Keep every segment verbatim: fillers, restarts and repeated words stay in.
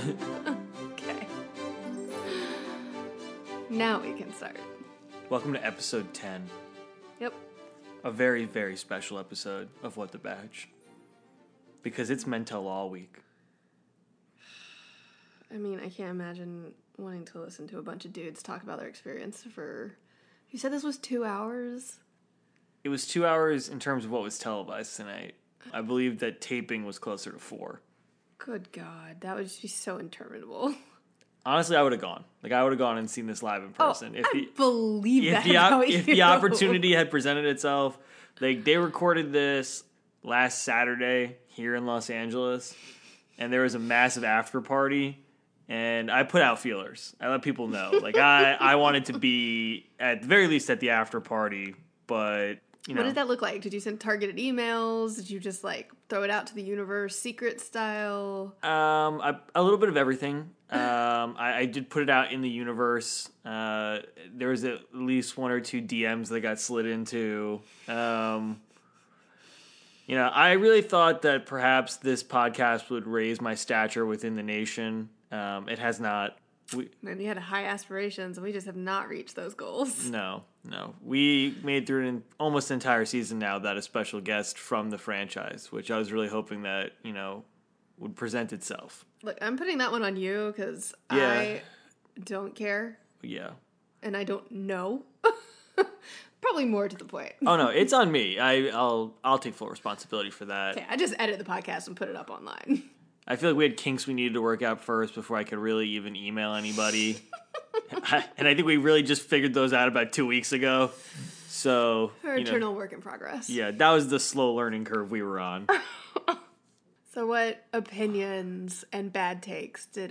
Okay. Now we can start. Welcome to episode ten. Yep. A very, very special episode of What the Batch. Because it's Men Tell All week. I mean, I can't imagine wanting to listen to a bunch of dudes talk about their experience for... You said this was two hours? It was two hours in terms of what was televised tonight. I believe that taping was closer to four. Good God, that would just be so interminable. Honestly, I would have gone. Like, I would have gone and seen this live in person. Oh, if I the, believe if that the, about op- if you. the opportunity had presented itself. Like, they recorded this last Saturday here in Los Angeles, and there was a massive after party, and I put out feelers. I let people know. Like, I, I wanted to be, at the very least, at the after party, but... You know. What did that look like? Did you send targeted emails? Did you just, like, throw it out to the universe, secret style? Um, I, a little bit of everything. Um, I, I did put it out in the universe. Uh, there was at least one or two D Ms that got slid into. Um, you know, I really thought that perhaps this podcast would raise my stature within the nation. Um, it has not. We, Man, you had high aspirations, and we just have not reached those goals. No, no. We made through an almost entire season now without a special guest from the franchise, which I was really hoping that, you know, would present itself. Look, I'm putting that one on you because Yeah. I don't care, Yeah. and I don't know. Probably more to the point. Oh, no, it's on me. I, I'll I'll take full responsibility for that. Okay, I just edit the podcast and put it up online. I feel like we had kinks we needed to work out first before I could really even email anybody. And I think we really just figured those out about two weeks ago. So, Our you know, eternal work in progress. yeah, that was the slow learning curve we were on. So what opinions and bad takes did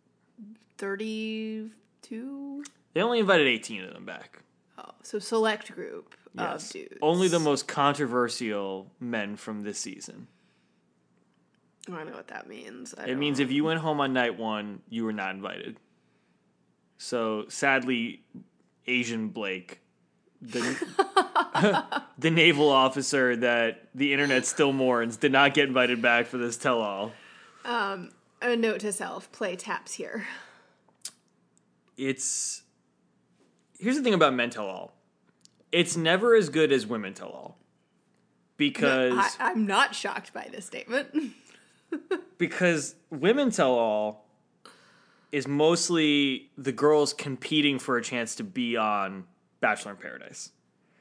thirty-two? They only invited eighteen of them back. Oh, so select group Yes. of dudes. Only the most controversial men from this season. I don't know what that means. I It don't means know. if you went home on night one, you were not invited. So, sadly, Asian Blake, the, the naval officer that the internet still mourns, did not get invited back for this tell-all. Um, a note to self, play taps here. It's... Here's the thing about Men Tell All. It's never as good as Women Tell All. Because... No, I, I'm not shocked by this statement. Because Women Tell All is mostly the girls competing for a chance to be on Bachelor in Paradise.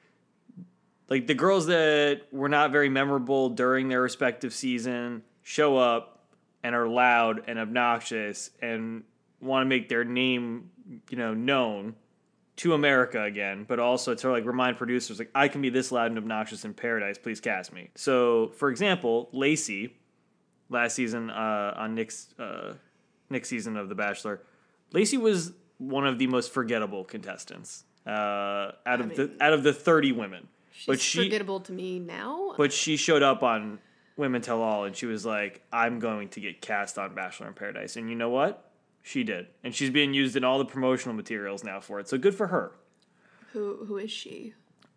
Like, the girls that were not very memorable during their respective season show up and are loud and obnoxious and want to make their name, you know, known to America again, but also to, like, remind producers, like, I can be this loud and obnoxious in Paradise, please cast me. So, for example, Lacey, last season uh, on Nick's uh, Nick's season of The Bachelor, Lacey was one of the most forgettable contestants uh, out of I the mean, out of the thirty women. She's but she, forgettable to me now. But she showed up on Women Tell All, and she was like, "I'm going to get cast on Bachelor in Paradise," and you know what? She did, and she's being used in all the promotional materials now for it. So good for her. Who who is she?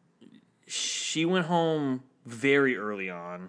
She went home very early on,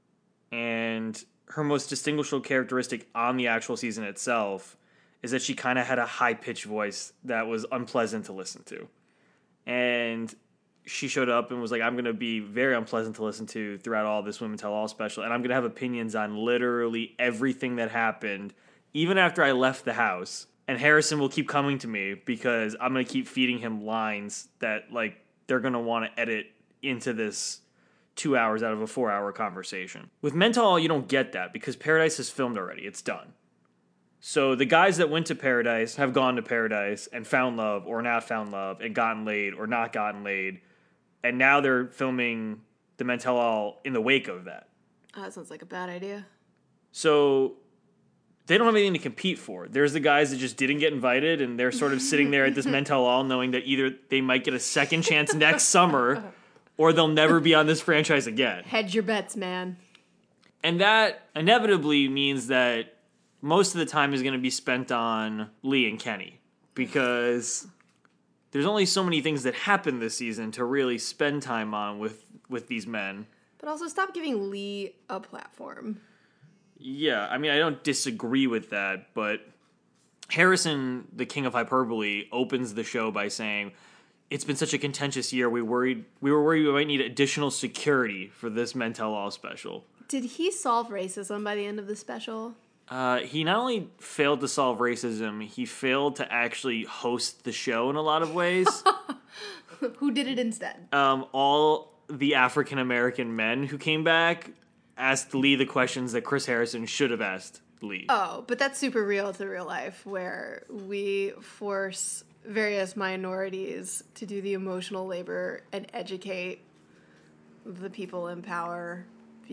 and her most distinguishable characteristic on the actual season itself is that she kind of had a high-pitched voice that was unpleasant to listen to. And she showed up and was like, I'm going to be very unpleasant to listen to throughout all this Women Tell All special, and I'm going to have opinions on literally everything that happened, even after I left the house. And Harrison will keep coming to me because I'm going to keep feeding him lines that, like, they're going to want to edit into this two hours out of a four-hour conversation. With Men Tell All, you don't get that because Paradise is filmed already. It's done. So the guys that went to Paradise have gone to Paradise and found love or not found love and gotten laid or not gotten laid. And now they're filming the Men Tell All in the wake of that. Oh, that sounds like a bad idea. So they don't have anything to compete for. There's the guys that just didn't get invited, and they're sort of sitting there at this Men Tell All knowing that either they might get a second chance next summer or they'll never be on this franchise again. Hedge your bets, man. And that inevitably means that most of the time is going to be spent on Lee and Kenny because there's only so many things that happen this season to really spend time on with, with these men. But also stop giving Lee a platform. Yeah, I mean, I don't disagree with that, but Harrison, the king of hyperbole, opens the show by saying, "It's been such a contentious year. We worried we were worried we might need additional security for this Men Tell All special." Did he solve racism by the end of the special? Uh, he not only failed to solve racism, he failed to actually host the show in a lot of ways. Who did it instead? Um, all the African American men who came back asked Lee the questions that Chris Harrison should have asked Lee. Oh, but that's super real to real life, where we force various minorities to do the emotional labor and educate the people in power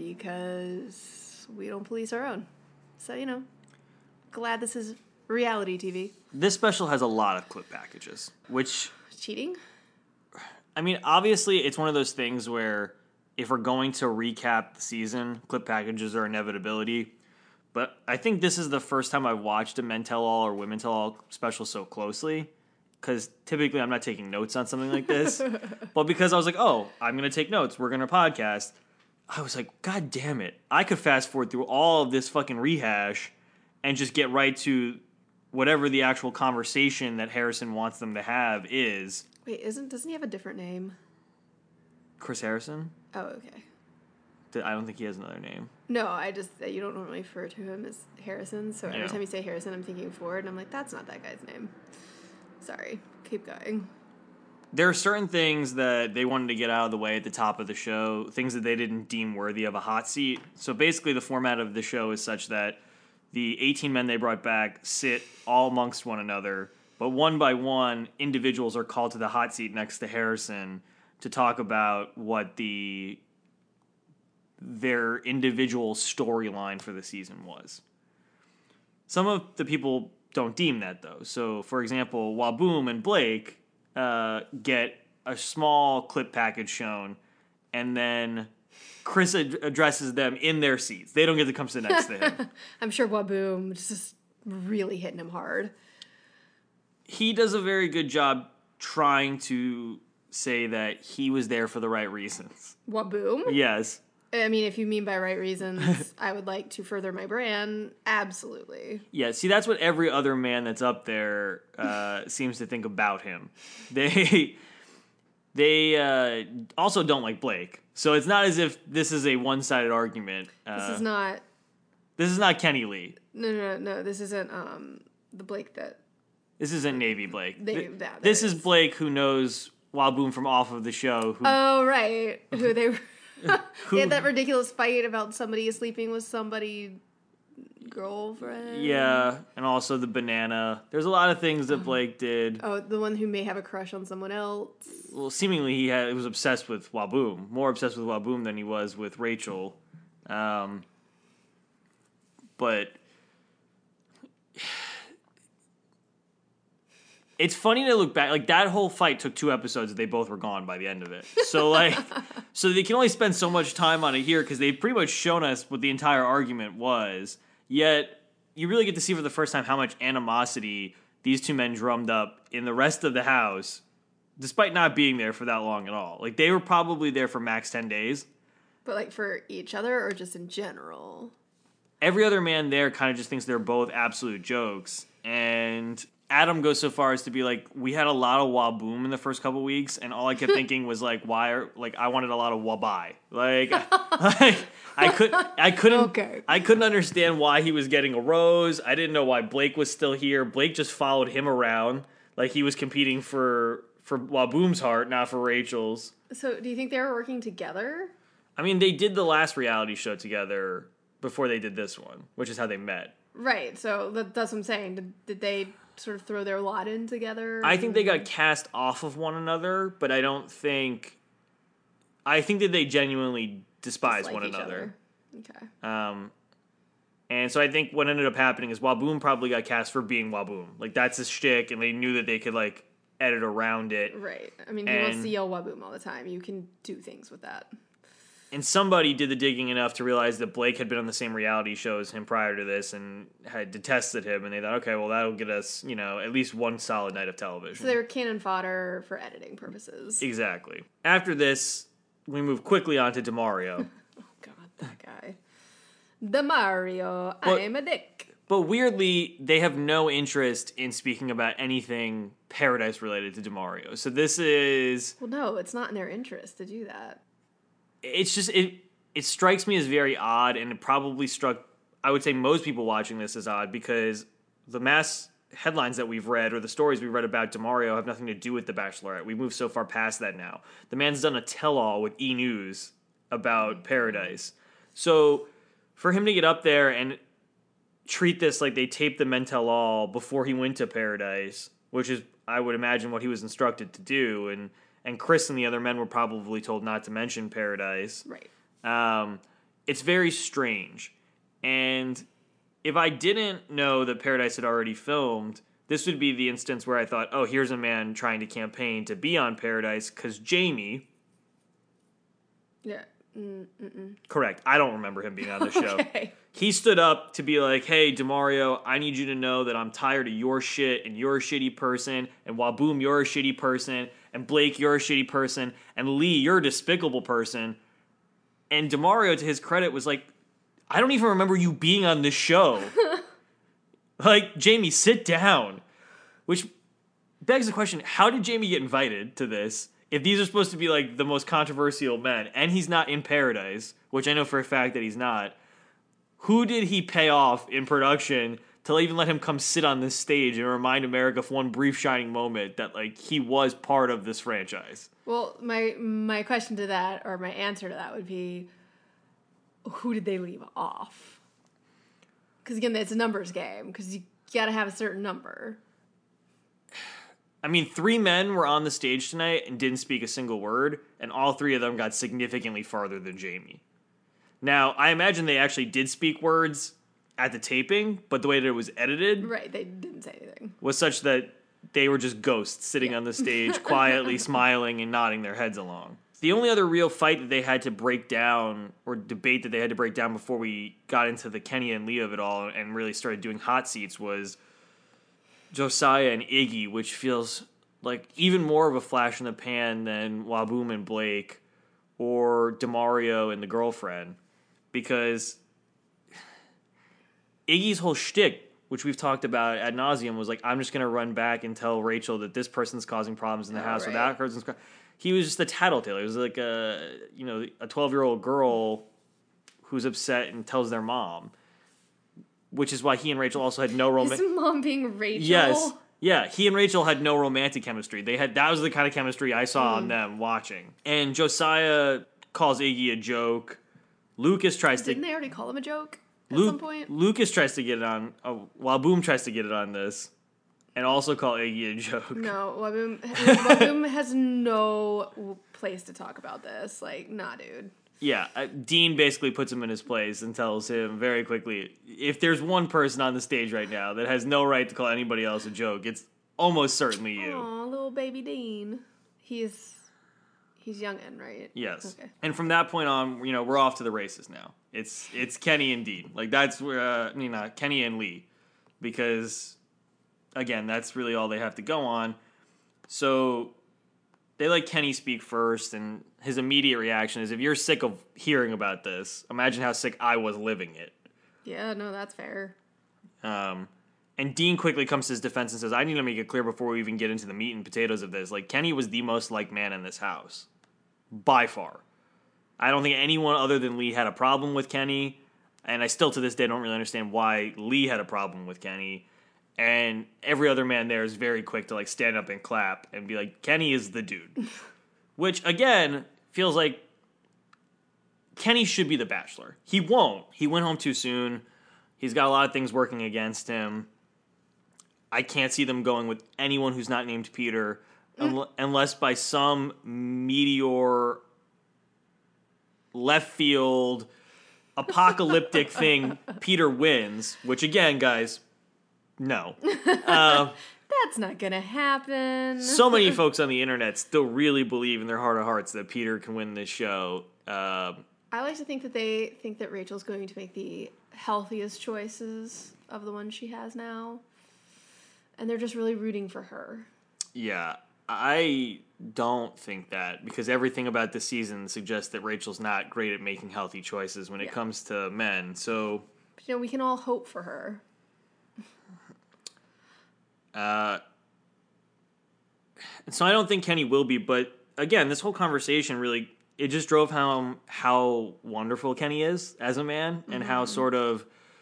because we don't police our own. So, you know, glad this is reality T V. This special has a lot of clip packages, which... Cheating? I mean, obviously, it's one of those things where if we're going to recap the season, clip packages are inevitability. But I think this is the first time I've watched a Men Tell All or Women Tell All special so closely. Because typically I'm not taking notes on something like this. But because I was like, oh, I'm going to take notes. We're going to podcast. I was like, God damn it. I could fast forward through all of this fucking rehash and just get right to whatever the actual conversation that Harrison wants them to have is. Wait, isn't doesn't he have a different name? Chris Harrison? Oh, okay. I don't think he has another name. No, I just, you don't normally refer to him as Harrison, so every Yeah. time you say Harrison, I'm thinking Ford, and I'm like, that's not that guy's name. Sorry. Keep going. There are certain things that they wanted to get out of the way at the top of the show, things that they didn't deem worthy of a hot seat. So basically the format of the show is such that the eighteen men they brought back sit all amongst one another, but one by one, individuals are called to the hot seat next to Harrison to talk about what the their individual storyline for the season was. Some of the people don't deem that, though. So, for example, Waboom and Blake uh, get a small clip package shown, and then Chris ad- addresses them in their seats. They don't get to come sit next to him. I'm sure Waboom is just really hitting him hard. He does a very good job trying to say that he was there for the right reasons. Waboom? Yes. I mean, if you mean by right reasons, I would like to further my brand. Absolutely. Yeah, see, that's what every other man that's up there uh, seems to think about him. They they uh, also don't like Blake. So it's not as if this is a one-sided argument. Uh, This is not... This is not Kenny Lee. No, no, no, no. This isn't um, the Blake that... This isn't Navy Blake. They, Th- that, this that is Blake who knows Waboom from off of the show. Who, Oh, right. Who they were... who, They had that ridiculous fight about somebody sleeping with somebody girlfriend. Yeah, and also the banana. There's a lot of things that Blake did. Oh, the one who may have a crush on someone else. Well, seemingly he had he was obsessed with Waboom, more obsessed with Waboom than he was with Rachel. Um, but it's funny to look back. Like, that whole fight took two episodes. They both were gone by the end of it. So, like, so they can only spend so much time on it here because they've pretty much shown us what the entire argument was. Yet, you really get to see for the first time how much animosity these two men drummed up in the rest of the house, despite not being there for that long at all. Like, they were probably there for max ten days. But, like, for each other or just in general? Every other man there kind of just thinks they're both absolute jokes. And Adam goes so far as to be like, we had a lot of Waboom in the first couple weeks, and all I kept thinking was like, why are like I wanted a lot of Wabai. Like, like I could I couldn't Okay. I couldn't understand why he was getting a rose. I didn't know why Blake was still here. Blake just followed him around like he was competing for for Waboom's heart, not for Rachel's. So, do you think they were working together? I mean, they did the last reality show together before they did this one, which is how they met. Right, so that, that's what I'm saying. Did, did they sort of throw their lot in together? I think they got cast off of one another, but I don't think... I think that they genuinely despise Dislike one each another. other. Okay. Um, and so I think what ended up happening is Waboom probably got cast for being Waboom. Like, that's his shtick, and they knew that they could, like, edit around it. Right. I mean, he And- wants to yell Waboom all the time. You can do things with that. And somebody did the digging enough to realize that Blake had been on the same reality show as him prior to this and had detested him, and they thought, okay, well, that'll get us, you know, at least one solid night of television. So they were cannon fodder for editing purposes. Exactly. After this, we move quickly on to DeMario. Oh, God, that guy. Demario, But- I'm a dick. But weirdly, they have no interest in speaking about anything Paradise related to Demario. So this is, Well, no, it's not in their interest to do that. it's just, it it strikes me as very odd, and it probably struck, I would say most people watching this as odd, because the mass headlines that we've read or the stories we've read about Demario have nothing to do with The Bachelorette. We've moved so far past that now. The man's done a tell-all with E! News about Paradise. So for him to get up there and treat this like they taped the men tell all before he went to Paradise, which is, I would imagine, what he was instructed to do, and and Chris and the other men were probably told not to mention Paradise. Right. Um, it's very strange. And if I didn't know that Paradise had already filmed, this would be the instance where I thought, oh, here's a man trying to campaign to be on Paradise, because Jamie... Yeah. Mm-mm. Correct. I don't remember him being on the show. Okay. He stood up to be like, hey, Demario, I need you to know that I'm tired of your shit, and you're a shitty person, and Waboom, you're a shitty person, and Blake, you're a shitty person, and Lee, you're a despicable person. And Demario, to his credit, was like, I don't even remember you being on this show. Like, Jamie, sit down. Which begs the question, how did Jamie get invited to this if these are supposed to be, like, the most controversial men, and he's not in Paradise, which I know for a fact that he's not? Who did he pay off in production to even let him come sit on this stage and remind America for one brief shining moment that, like, he was part of this franchise? Well, my my question to that, or my answer to that, would be, who did they leave off? Because again, it's a numbers game. Because you got to have a certain number. I mean, three men were on the stage tonight and didn't speak a single word, and all three of them got significantly farther than Jamie. Now, I imagine they actually did speak words at the taping, but the way that it was edited Right, they didn't say anything. was such that they were just ghosts sitting Yeah. on the stage, quietly smiling and nodding their heads along. The only other real fight that they had to break down, or debate that they had to break down before we got into the Kenny and Leah of it all and really started doing hot seats, was Josiah and Iggy, which feels like even more of a flash in the pan than Waboom and Blake or Demario and the girlfriend. Because Iggy's whole shtick, which we've talked about ad nauseum, was like, I'm just going to run back and tell Rachel that this person's causing problems in the Oh, house, or right. that person's... ca-" He was just a tattletale. He was like a, you know, a twelve-year-old girl who's upset and tells their mom, which is why he and Rachel also had no romantic... His mom being Rachel. Yes. Yeah, he and Rachel had no romantic chemistry. They had That was the kind of chemistry I saw on them watching. And Josiah calls Iggy a joke. Lucas tries Didn't to... they already call him a joke at Lu- some point? Lucas tries to get it on... Oh, Waboom tries to get it on this. And also call Iggy a joke. No, Waboom, Waboom has no place to talk about this. Like, nah, dude. Yeah, uh, Dean basically puts him in his place and tells him very quickly, if there's one person on the stage right now that has no right to call anybody else a joke, it's almost certainly you. Aw, little baby Dean. He's he's youngin', right? Yes. Okay. And from that point on, you know, we're off to the races now. It's it's Kenny and Dean. Like, that's where, uh, I mean, uh, Kenny and Lee. Because, again, that's really all they have to go on. So they let Kenny speak first, and his immediate reaction is, if you're sick of hearing about this, imagine how sick I was living it. Yeah, no, that's fair. Um, and Dean quickly comes to his defense and says, I need to make it clear before we even get into the meat and potatoes of this. Like, Kenny was the most liked man in this house. By far. I don't think anyone other than Lee had a problem with Kenny. And I still, to this day, don't really understand why Lee had a problem with Kenny. And every other man there is very quick to, like, stand up and clap and be like, Kenny is the dude. Which, again, feels like Kenny should be the Bachelor. He won't. He went home too soon. He's got a lot of things working against him. I can't see them going with anyone who's not named Peter un- unless by some meteor, left field, apocalyptic thing, Peter wins. Which, again, guys, no. Uh, That's not gonna happen. so many folks on the internet still really believe in their heart of hearts that Peter can win this show. Uh, I like to think that they think that Rachel's going to make the healthiest choices of the ones she has now. And they're just really rooting for her. yeah. I don't think that, because everything about this season suggests that Rachel's not great at making healthy choices when it Yeah. comes to men. So, But, you know, we can all hope for her. uh, so I don't think Kenny will be. But again, this whole conversation really, it just drove home how wonderful Kenny is as a man, and Mm-hmm. how sort of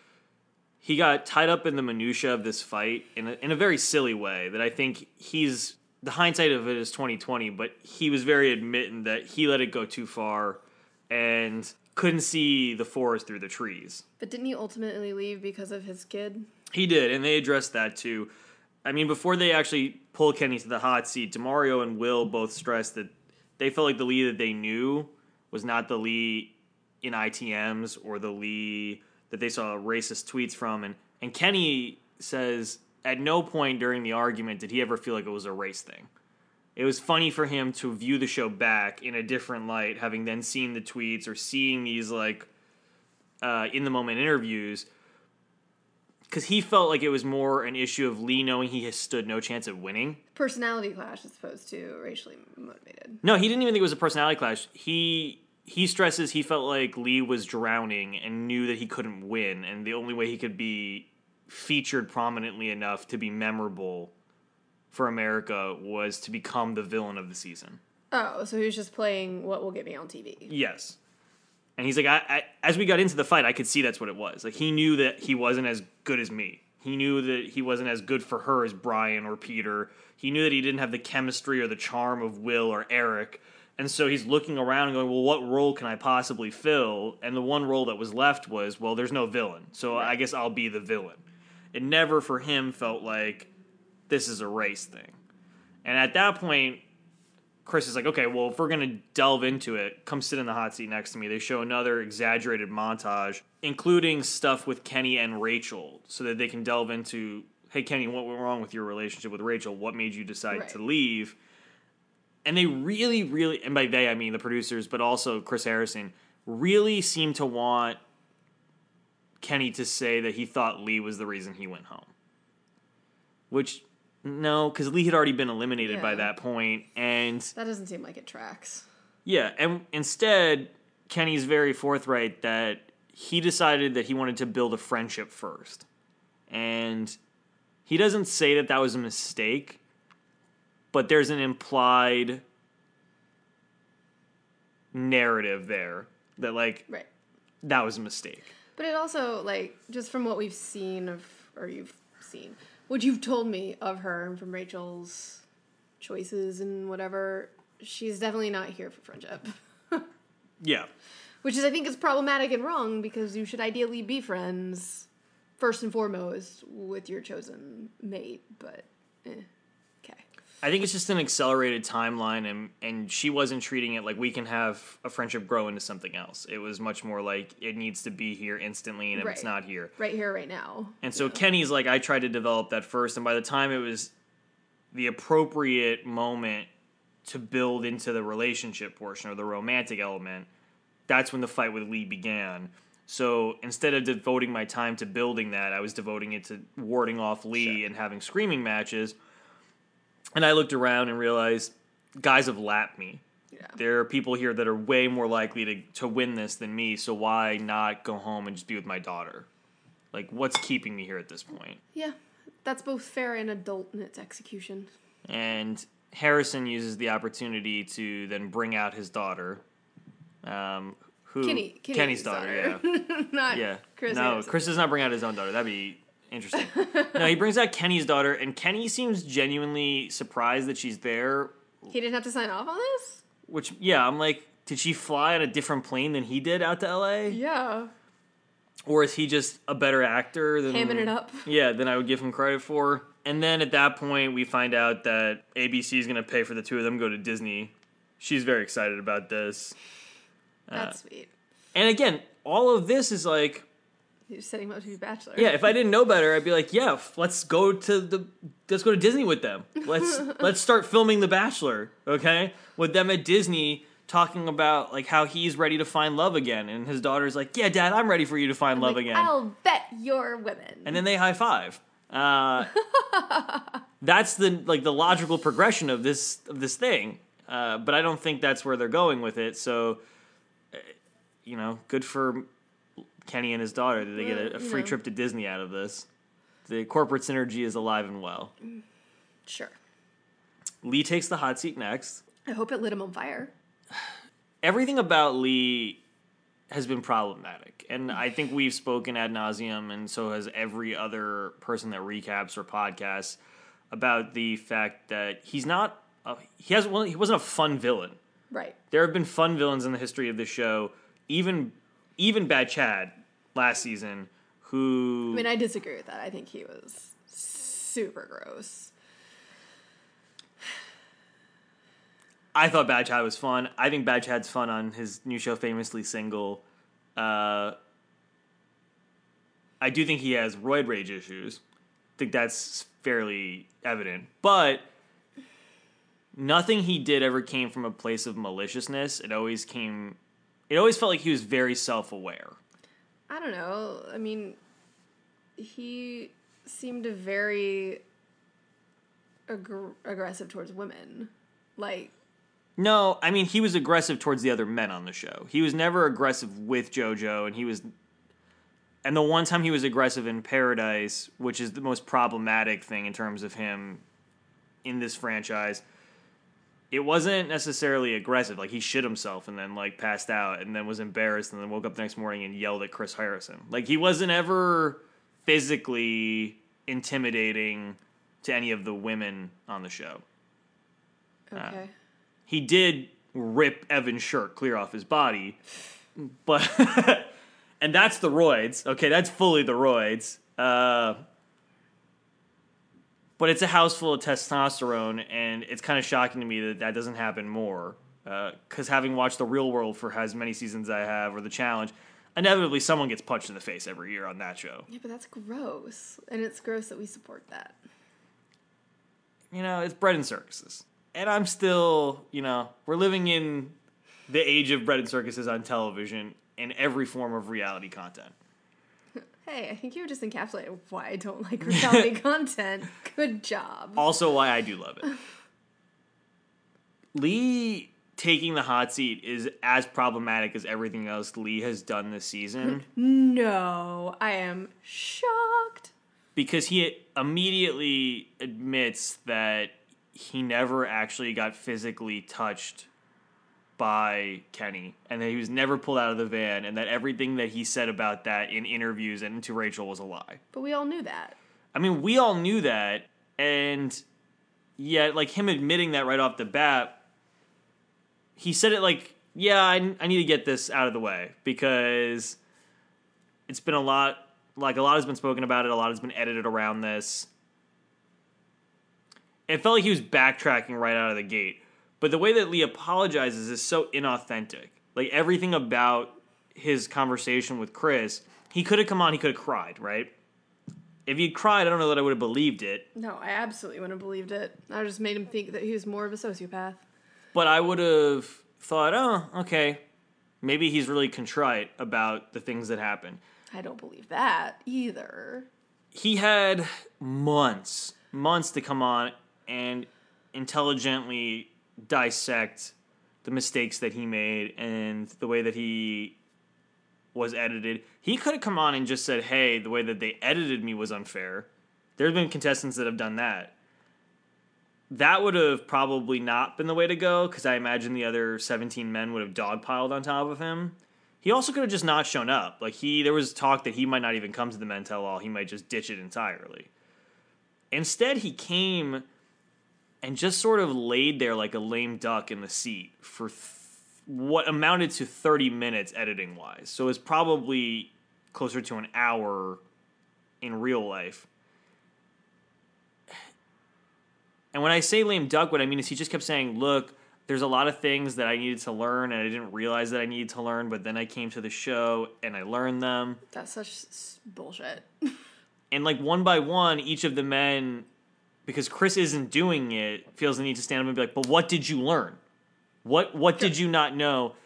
he got tied up in the minutia of this fight in a, in a very silly way that I think he's, the hindsight of it is twenty twenty, but he was very admitting that he let it go too far and couldn't see the forest through the trees. But didn't he ultimately leave because of his kid? He did, and they addressed that too. I mean, before they actually pull Kenny to the hot seat, DeMario and Will both stressed that they felt like the Lee that they knew was not the Lee in I T Ms or the Lee that they saw racist tweets from. And, and Kenny says at no point during the argument did he ever feel like it was a race thing. It was funny for him to view the show back in a different light, having then seen the tweets or seeing these like uh, in the moment interviews, because he felt like it was more an issue of Lee knowing he has stood no chance of winning. Personality clash as opposed to racially motivated. No, he didn't even think it was a personality clash. He he stresses he felt like Lee was drowning and knew that he couldn't win, and the only way he could be featured prominently enough to be memorable for America was to become the villain of the season. Oh, so he was just playing what will get me on T V. Yes. And he's like, I, I, as we got into the fight, I could see that's what it was. Like, he knew that he wasn't as good as me. He knew that he wasn't as good for her as Brian or Peter. He knew that he didn't have the chemistry or the charm of Will or Eric. And so he's looking around and going, well, what role can I possibly fill? And the one role that was left was, well, there's no villain, so Right. I guess I'll be the villain. It never for him felt like this is a race thing. And at that point, Chris is like, okay, well, if we're going to delve into it, come sit in the hot seat next to me. They show another exaggerated montage, including stuff with Kenny and Rachel, so that they can delve into, hey, Kenny, what went wrong with your relationship with Rachel? What made you decide Right. to leave? And they really, really, and by they I mean the producers, but also Chris Harrison, really seem to want Kenny to say that he thought Lee was the reason he went home. Which, no, because Lee had already been eliminated by Yeah. that point, and That doesn't seem like it tracks. yeah, and instead, Kenny's very forthright that he decided that he wanted to build a friendship first. And he doesn't say that that was a mistake, but there's an implied narrative there that, like, Right. that was a mistake. But it also, like, just from what we've seen of, or you've seen, what you've told me of her and from Rachel's choices and whatever, she's definitely not here for friendship. Yeah. Which is, I think, is problematic and wrong because you should ideally be friends, first and foremost, with your chosen mate, but, eh, okay. I think it's just an accelerated timeline, and, and she wasn't treating it like we can have a friendship grow into something else. It was much more like it needs to be here instantly, and if it's Right. not here. Right here, right now. And so Kenny's like, I tried to develop that first, and by the time it was the appropriate moment to build into the relationship portion or the romantic element, that's when the fight with Lee began. So instead of devoting my time to building that, I was devoting it to warding off Lee Sure. and having screaming matches. And I looked around and realized guys have lapped me. Yeah. There are people here that are way more likely to, to win this than me, so why not go home and just be with my daughter? Like, what's keeping me here at this point? Yeah. That's both fair and adult in its execution. And Harrison uses the opportunity to then bring out his daughter. Um, who Kenny, Kenny's Kenny's daughter, yeah. Not Yeah. Chris no, Harrison. Chris does not bring out his own daughter. That'd be interesting. No, he brings out Kenny's daughter, and Kenny seems genuinely surprised that she's there. He didn't have to sign off on this? Which, yeah, I'm like, did she fly on a different plane than he did out to L A? Yeah. Or is he just a better actor than Hamming it up. Yeah, than I would give him credit for. And then at that point, we find out that A B C is going to pay for the two of them to go to Disney. She's very excited about this. That's sweet. And again, all of this is like, You're setting him up to be a bachelor. yeah, if I didn't know better, I'd be like, yeah, f- let's go to the let's go to Disney with them. Let's let's start filming The Bachelor, okay? With them at Disney talking about like how he's ready to find love again, and his daughter's like, yeah, Dad, I'm ready for you to find I'm love like, again. I'll bet you're women. And then they high five. Uh, that's the like the logical progression of this of this thing. Uh, but I don't think that's where they're going with it. So, uh, you know, good for Kenny and his daughter that they get a, a free know. trip to Disney out of this. The corporate synergy is alive and well. Sure. Lee takes the hot seat next. I hope it lit him on fire. Everything about Lee has been problematic. And I think we've spoken ad nauseum, and so has every other person that recaps or podcasts, about the fact that he's not, a, he has well, he wasn't a fun villain. Right. There have been fun villains in the history of the show, even even Bad Chad last season, who... I mean, I disagree with that. I think he was super gross. I thought Bad Chad was fun. I think Bad Chad's fun on his new show, Famously Single. Uh, I do think he has roid rage issues. I think that's fairly evident. But nothing he did ever came from a place of maliciousness. It always came... It always felt like he was very self-aware. I don't know. I mean, he seemed very ag- aggressive towards women. Like... No, I mean, he was aggressive towards the other men on the show. He was never aggressive with JoJo, and he was... And the one time he was aggressive in Paradise, which is the most problematic thing in terms of him in this franchise, it wasn't necessarily aggressive. Like, he shit himself and then, like, passed out and then was embarrassed and then woke up the next morning and yelled at Chris Harrison. Like, he wasn't ever physically intimidating to any of the women on the show. Okay. Uh, He did rip Evan's shirt clear off his body, but and that's the roids. Okay, that's fully the roids. Uh, but it's a house full of testosterone, and it's kind of shocking to me that that doesn't happen more. Because uh, having watched The Real World for as many seasons as I have, or The Challenge, inevitably someone gets punched in the face every year on that show. Yeah, but that's gross, and it's gross that we support that. You know, it's bread and circuses. And I'm still, you know, we're living in the age of bread and circuses on television in every form of reality content. Hey, I think you just encapsulated why I don't like reality content. Good job. Also why I do love it. Lee taking the hot seat is as problematic as everything else Lee has done this season. No, I am shocked. Because he immediately admits that he never actually got physically touched by Kenny, and that he was never pulled out of the van, and that everything that he said about that in interviews and to Rachel was a lie. But we all knew that. I mean, we all knew that, and yet, like, him admitting that right off the bat, he said it like, yeah, I, I need to get this out of the way, because it's been a lot, like, a lot has been spoken about it, a lot has been edited around this. It felt like he was backtracking right out of the gate. But the way that Lee apologizes is so inauthentic. Like, everything about his conversation with Chris, he could have come on, he could have cried, right? If he'd cried, I don't know that I would have believed it. No, I absolutely wouldn't have believed it. I just made him think that he was more of a sociopath. But I would have thought, oh, okay, maybe he's really contrite about the things that happened. I don't believe that either. He had months, months to come on and intelligently dissect the mistakes that he made and the way that he was edited. He could have come on and just said, hey, the way that they edited me was unfair. There have been contestants that have done that. That would have probably not been the way to go, because I imagine the other seventeen men would have dogpiled on top of him. He also could have just not shown up. Like, he, there was talk that he might not even come to the Men Tell All. He might just ditch it entirely. Instead, he came and just sort of laid there like a lame duck in the seat for th- what amounted to thirty minutes editing-wise. So it's probably closer to an hour in real life. And when I say lame duck, what I mean is he just kept saying, look, there's a lot of things that I needed to learn and I didn't realize that I needed to learn, but then I came to the show and I learned them. That's such bullshit. And like one by one, each of the men, because Chris isn't doing it, feels the need to stand up and be like, but what did you learn? What what did you not know?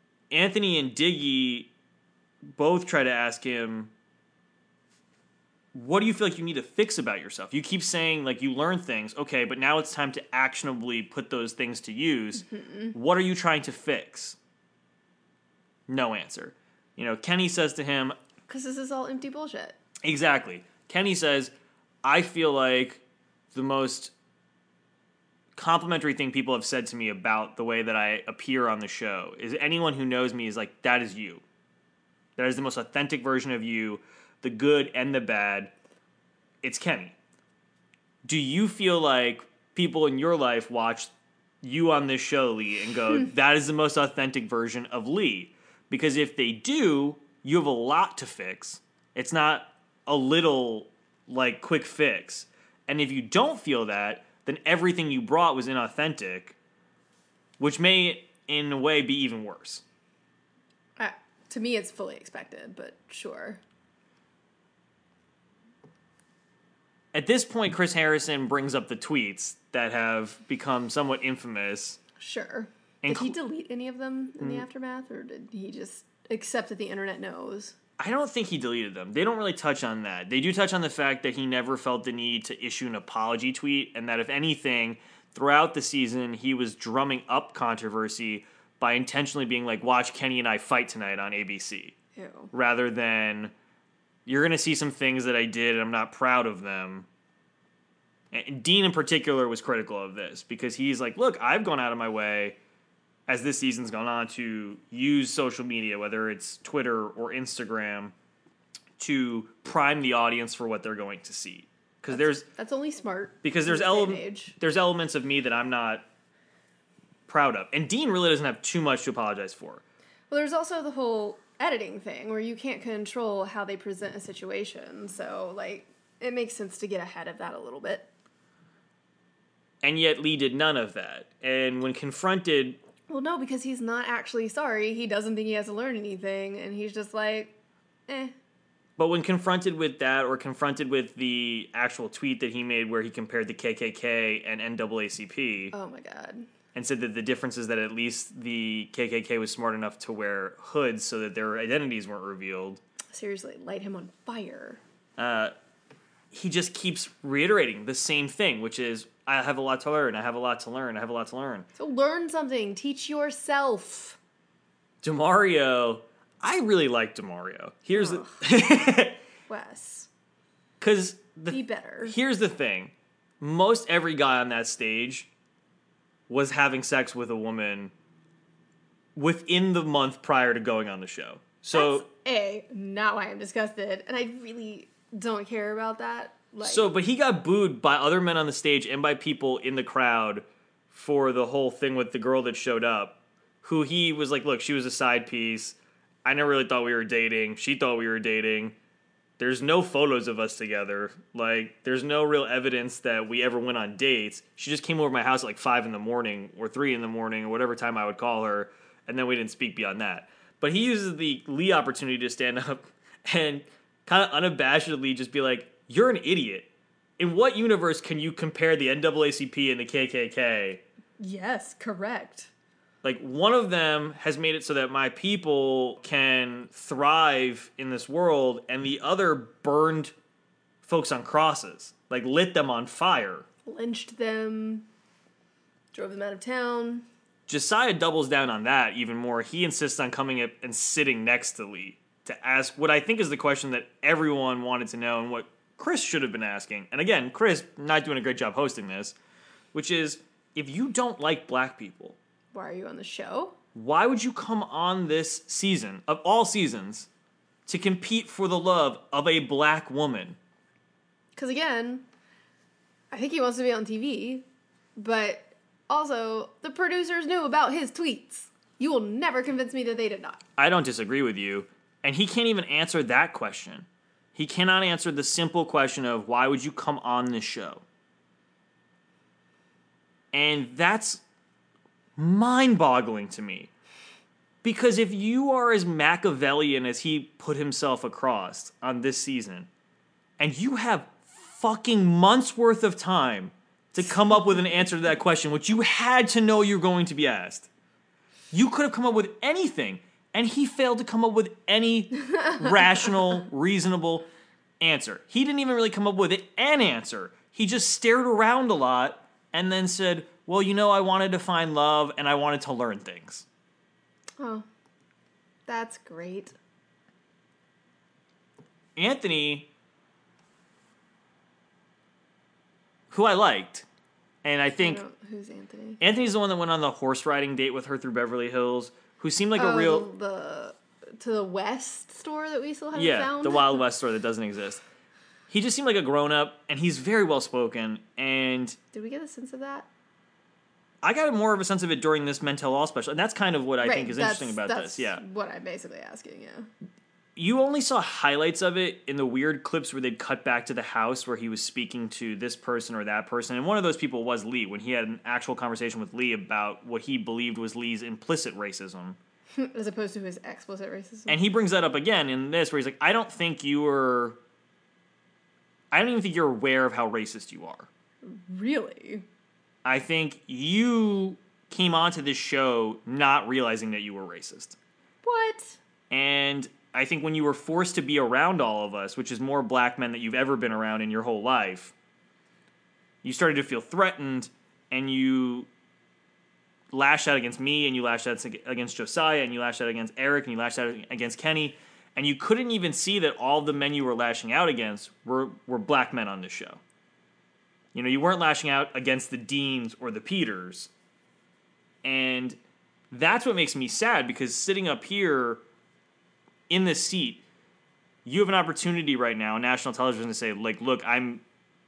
Anthony and Diggy both try to ask him, what do you feel like you need to fix about yourself? You keep saying, like, you learn things. Okay, but now it's time to actionably put those things to use. Mm-hmm. What are you trying to fix? No answer. You know, Kenny says to him... Because this is all empty bullshit. Exactly. Kenny says, I feel like the most complimentary thing people have said to me about the way that I appear on the show is anyone who knows me is like, that is you. That is the most authentic version of you. The good and the bad, it's Kenny. Do you feel like people in your life watch you on this show, Lee, and go, that is the most authentic version of Lee? Because if they do, you have a lot to fix. It's not a little, like, quick fix. And if you don't feel that, then everything you brought was inauthentic, which may, in a way, be even worse. Uh, to me, it's fully expected, but sure. At this point, Chris Harrison brings up the tweets that have become somewhat infamous. Sure. Did he delete any of them in the aftermath, or did he just accept that the internet knows? I don't think he deleted them. They don't really touch on that. They do touch on the fact that he never felt the need to issue an apology tweet, and that if anything, throughout the season, he was drumming up controversy by intentionally being like, watch Kenny and I fight tonight on A B C. Ew. Rather than... You're going to see some things that I did, and I'm not proud of them. And Dean, in particular, was critical of this, because he's like, look, I've gone out of my way, as this season's gone on, to use social media, whether it's Twitter or Instagram, to prime the audience for what they're going to see. Because there's That's only smart. Because there's, ele- there's elements of me that I'm not proud of. And Dean really doesn't have too much to apologize for. Well, there's also the whole... editing thing where you can't control how they present a situation, so like it makes sense to get ahead of that a little bit. And yet Lee did none of that. And when confronted, well, no, because he's not actually sorry. He doesn't think he has to learn anything, and he's just like, eh. But when confronted with that, or confronted with the actual tweet that he made where he compared the K K K and N double A C P, oh my god. And said that the difference is that at least the K K K was smart enough to wear hoods so that their identities weren't revealed. Seriously, light him on fire. Uh, he just keeps reiterating the same thing, which is, I have a lot to learn, I have a lot to learn, I have a lot to learn. So learn something. Teach yourself. DeMario, I really like DeMario. Here's Ugh. the... Wes. Because... Be better. Here's the thing. Most every guy on that stage... was having sex with a woman within the month prior to going on the show. So That's A, not why I'm disgusted, and I really don't care about that. Like, so, but he got booed by other men on the stage and by people in the crowd for the whole thing with the girl that showed up, who he was like, look, she was a side piece. I never really thought we were dating. She thought we were dating. There's no photos of us together. Like, there's no real evidence that we ever went on dates. She just came over to my house at like five in the morning or three in the morning or whatever time I would call her, and then we didn't speak beyond that. But he uses the Lee opportunity to stand up and kind of unabashedly just be like, you're an idiot. In what universe can you compare the N double A C P and the K K K? Yes, correct. Like, one of them has made it so that my people can thrive in this world, and the other burned folks on crosses. Like, lit them on fire. Lynched them. Drove them out of town. Josiah doubles down on that even more. He insists on coming up and sitting next to Lee to ask what I think is the question that everyone wanted to know and what Chris should have been asking. And again, Chris not doing a great job hosting this, which is, if you don't like black people... Why are you on the show? Why would you come on this season, of all seasons, to compete for the love of a black woman? Because again, I think he wants to be on T V, but also the producers knew about his tweets. You will never convince me that they did not. I don't disagree with you. And he can't even answer that question. He cannot answer the simple question of, why would you come on this show? And that's mind-boggling to me. Because if you are as Machiavellian as he put himself across on this season, and you have fucking months worth of time to come up with an answer to that question, which you had to know you're going to be asked, you could have come up with anything, and he failed to come up with any rational, reasonable... Answer. He didn't even really come up with an answer. He just stared around a lot and then said, well, you know, I wanted to find love and I wanted to learn things. Oh, that's great. Anthony, who I liked, and I think... I don't, who's Anthony? Anthony's the one that went on the horse riding date with her through Beverly Hills, who seemed like oh, a real... The, to the West store that we still haven't yeah, found? the Wild West store that doesn't exist. He just seemed like a grown-up, and he's very well-spoken, and... Did we get a sense of that? I got more of a sense of it during this Mentel Law special, and that's kind of what I right, think is interesting about that's this, yeah. what I'm basically asking, yeah. You only saw highlights of it in the weird clips where they'd cut back to the house where he was speaking to this person or that person, and one of those people was Lee, when he had an actual conversation with Lee about what he believed was Lee's implicit racism. As opposed to his explicit racism. And he brings that up again in this, where he's like, I don't think you were... I don't even think you're aware of how racist you are. Really? I think you came onto this show not realizing that you were racist. What? And I think when you were forced to be around all of us, which is more black men that you've ever been around in your whole life, you started to feel threatened, and you lashed out against me, and you lashed out against Josiah, and you lashed out against Eric, and you lashed out against Kenny, and you couldn't even see that all the men you were lashing out against were, were black men on this show. You know, you weren't lashing out against the Deans or the Peters. And that's what makes me sad, because sitting up here in this seat, you have an opportunity right now on national television to say, like, look, I'm,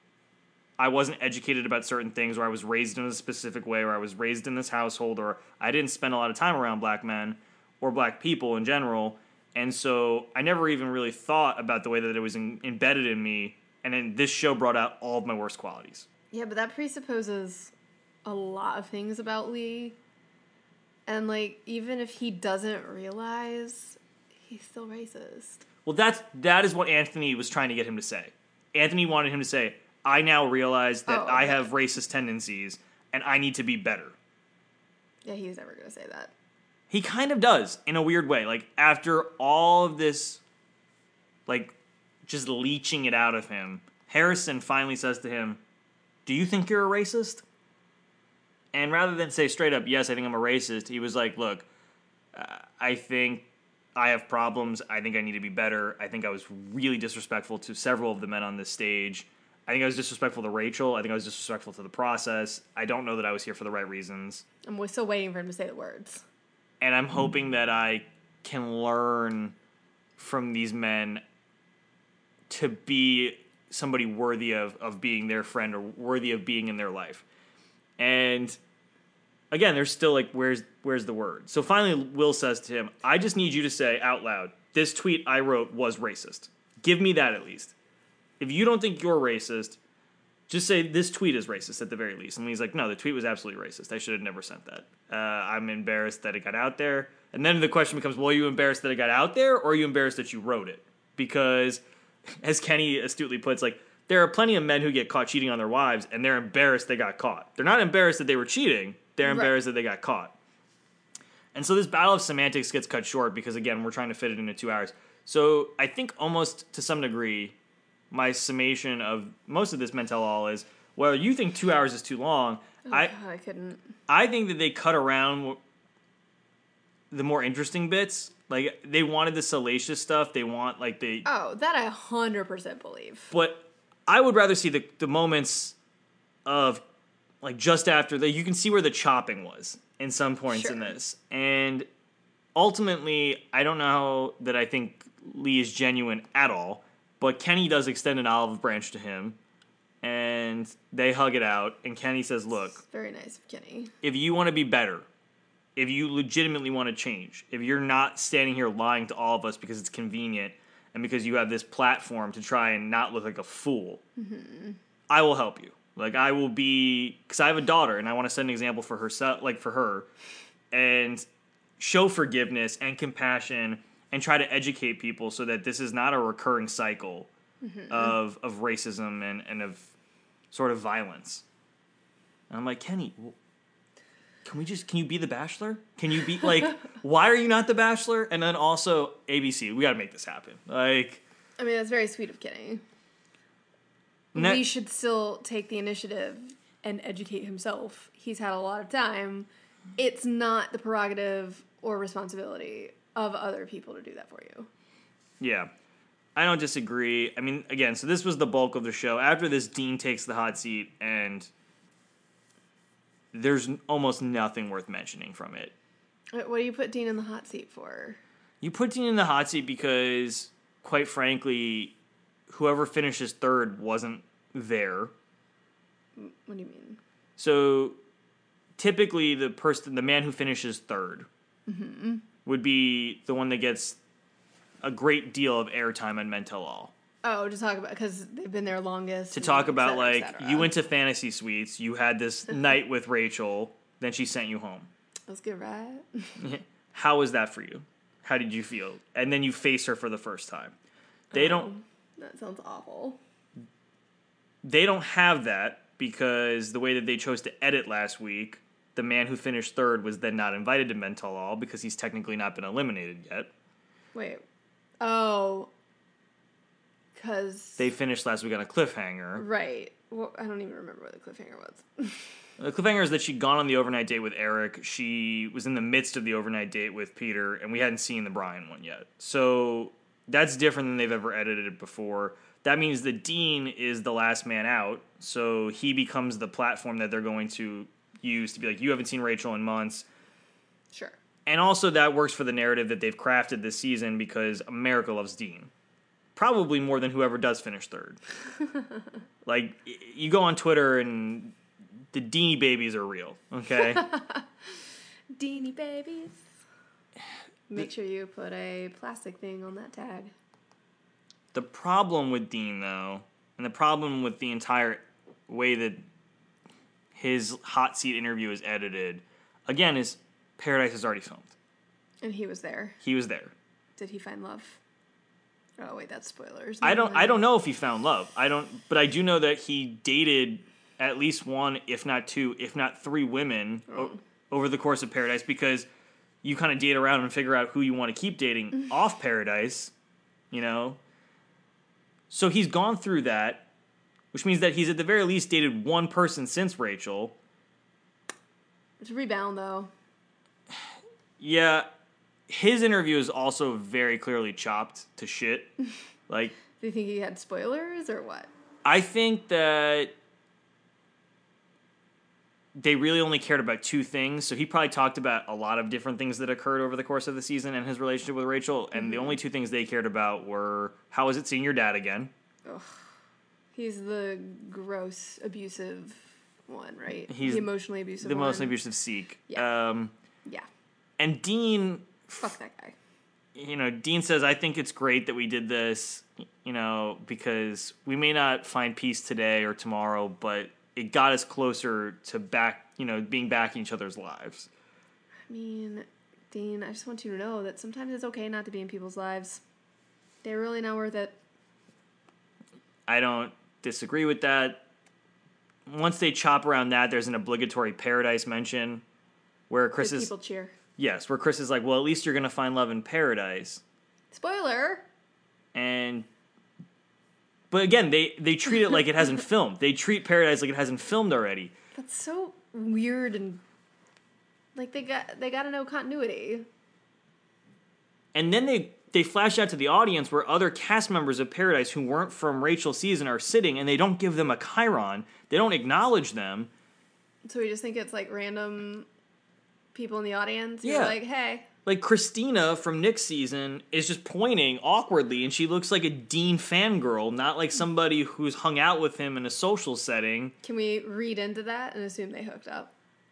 I wasn't educated about certain things, or I was raised in a specific way, or I was raised in this household, or I didn't spend a lot of time around black men or black people in general. And so I never even really thought about the way that it was in, embedded in me. And then this show brought out all of my worst qualities. Yeah, but that presupposes a lot of things about Lee. And, like, even if he doesn't realize, he's still racist. Well, that's, that is what Anthony was trying to get him to say. Anthony wanted him to say, I now realize that oh, okay. I have racist tendencies, and I need to be better. Yeah, he's never going to say that. He kind of does, in a weird way. Like, after all of this, like, just leeching it out of him, Harrison finally says to him, do you think you're a racist? And rather than say straight up, yes, I think I'm a racist, he was like, look, uh, I think I have problems. I think I need to be better. I think I was really disrespectful to several of the men on this stage. I think I was disrespectful to Rachel. I think I was disrespectful to the process. I don't know that I was here for the right reasons. I'm still waiting for him to say the words. And I'm hoping that I can learn from these men to be somebody worthy of, of being their friend, or worthy of being in their life. And again, there's still like, where's where's the word? So finally, Will says to him, I just need you to say out loud, this tweet I wrote was racist. Give me that at least. If you don't think you're racist, just say this tweet is racist at the very least. And he's like, no, the tweet was absolutely racist. I should have never sent that. Uh, I'm embarrassed that it got out there. And then the question becomes, well, are you embarrassed that it got out there, or are you embarrassed that you wrote it? Because, as Kenny astutely puts, like, there are plenty of men who get caught cheating on their wives, and they're embarrassed they got caught. They're not embarrassed that they were cheating. They're embarrassed right. that they got caught. And so this battle of semantics gets cut short because, again, we're trying to fit it into two hours. So I think almost to some degree, my summation of most of this Mentel All is, well, you think two hours is too long. Oh, I, God, I couldn't. I think that they cut around the more interesting bits. Like, they wanted the salacious stuff. They want, like, the... Oh, that I one hundred percent believe. But I would rather see the, the moments of, like, just after... the, you can see where the chopping was in some points sure. in this. And ultimately, I don't know that I think Lee is genuine at all. But Kenny does extend an olive branch to him. And they hug it out. And Kenny says, look... It's very nice of Kenny. If you want to be better... If you legitimately want to change, if you're not standing here lying to all of us because it's convenient and because you have this platform to try and not look like a fool, mm-hmm. I will help you. Like, I will be, because I have a daughter and I want to set an example for herself, like for her, and show forgiveness and compassion and try to educate people so that this is not a recurring cycle mm-hmm. of of racism and, and of sort of violence. And I'm like, Kenny, well, Can we just, can you be the Bachelor? Can you be, like, why are you not the Bachelor? And then also, A B C, we gotta make this happen. Like, I mean, that's very sweet of Kenny. Ne- we should still take the initiative and educate himself. He's had a lot of time. It's not the prerogative or responsibility of other people to do that for you. Yeah. I don't disagree. I mean, again, so this was the bulk of the show. After this, Dean takes the hot seat, and there's almost nothing worth mentioning from it. What do you put Dean in the hot seat for? You put Dean in the hot seat because, quite frankly, whoever finishes third wasn't there. What do you mean? So, typically, the person, the man who finishes third mm-hmm. would be the one that gets a great deal of airtime on Men Tell All. Oh, to talk about, because they've been there longest. To talk about, cetera, like, et cetera. you went to Fantasy Suites, you had this night with Rachel, then she sent you home. Let's get right. How was that for you? How did you feel? And then you face her for the first time. They oh, don't... That sounds awful. They don't have that because the way that they chose to edit last week, the man who finished third was then not invited to Men Tell All because he's technically not been eliminated yet. Wait. Oh. Because... They finished last week on a cliffhanger. Right. Well, I don't even remember what the cliffhanger was. The cliffhanger is that she'd gone on the overnight date with Eric. She was in the midst of the overnight date with Peter, and we hadn't seen the Brian one yet. So that's different than they've ever edited it before. That means that Dean is the last man out, so he becomes the platform that they're going to use to be like, you haven't seen Rachel in months. Sure. And also that works for the narrative that they've crafted this season because America loves Dean. Probably more than whoever does finish third. Like, you go on Twitter and the Deanie babies are real, okay? Deanie babies. Make sure you put a plastic thing on that tag. The problem with Dean, though, and the problem with the entire way that his hot seat interview is edited, again, is Paradise is already filmed. And he was there. He was there. Did he find love? Oh wait, that's spoilers. I don't. I don't know if he found love. I don't. But I do know that he dated at least one, if not two, if not three women oh. o- over the course of Paradise, because you kind of date around and figure out who you want to keep dating off Paradise, you know. So he's gone through that, which means that he's at the very least dated one person since Rachel. It's a rebound, though. Yeah. His interview is also very clearly chopped to shit. Like, do you think he had spoilers or what? I think that they really only cared about two things. So he probably talked about a lot of different things that occurred over the course of the season and his relationship with Rachel. And mm-hmm. the only two things they cared about were, how was it seeing your dad again? Ugh. He's the gross, abusive one, right? He's the emotionally abusive the one. emotionally abusive Sikh. Yeah. Um, yeah. And Dean... Fuck that guy. You know, Dean says, I think it's great that we did this, you know, because we may not find peace today or tomorrow, but it got us closer to back, you know, being back in each other's lives. I mean, Dean, I just want you to know that sometimes it's okay not to be in people's lives. They're really not worth it. I don't disagree with that. Once they chop around that, there's an obligatory Paradise mention where Chris is... people cheer. Yes, where Chris is like, well, at least you're going to find love in Paradise. Spoiler! And... But again, they, they treat it like it hasn't filmed. They treat Paradise like it hasn't filmed already. That's so weird and... Like, they got they got to know continuity. And then they, they flash out to the audience where other cast members of Paradise who weren't from Rachel's season are sitting, and they don't give them a chyron. They don't acknowledge them. So we just think it's, like, random... people in the audience. Yeah. You're like, hey. Like Christina from Nick's season is just pointing awkwardly, and she looks like a Dean fangirl, not like somebody who's hung out with him in a social setting. Can we read into that and assume they hooked up?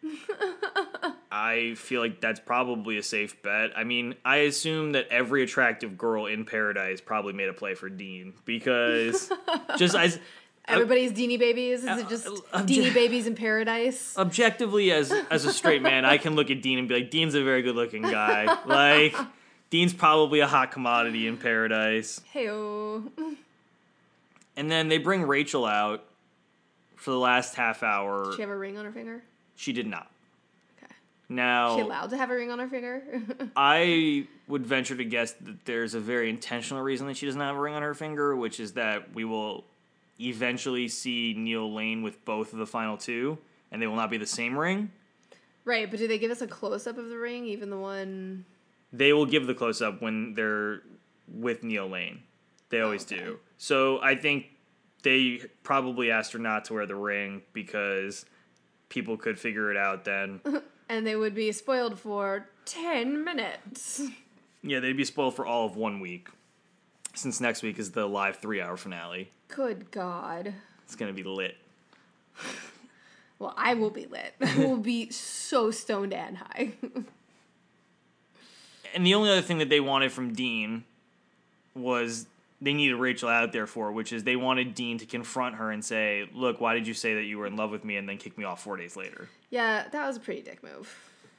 I feel like that's probably a safe bet. I mean, I assume that every attractive girl in Paradise probably made a play for Dean, because just as... Everybody's Deanie babies? Is it just Obje- Deanie babies in Paradise? Objectively, as as a straight man, I can look at Dean and be like, Dean's a very good-looking guy. Like, Dean's probably a hot commodity in Paradise. Hey-oh. And then they bring Rachel out for the last half hour. Did she have a ring on her finger? She did not. Okay. Now, is she allowed to have a ring on her finger? I would venture to guess that there's a very intentional reason that she doesn't have a ring on her finger, which is that we will eventually see Neil Lane with both of the final two, and they will not be the same ring. Right, but do they give us a close-up of the ring, even the one... They will give the close-up when they're with Neil Lane. They always oh, okay. do. So I think they probably asked her not to wear the ring because people could figure it out then. And they would be spoiled for ten minutes. Yeah, they'd be spoiled for all of one week. Since next week is the live three-hour finale. Good God. It's going to be lit. Well, I will be lit. I will be so stoned and high. And the only other thing that they wanted from Dean was they needed Rachel out there for, which is they wanted Dean to confront her and say, look, why did you say that you were in love with me and then kick me off four days later? Yeah, that was a pretty dick move.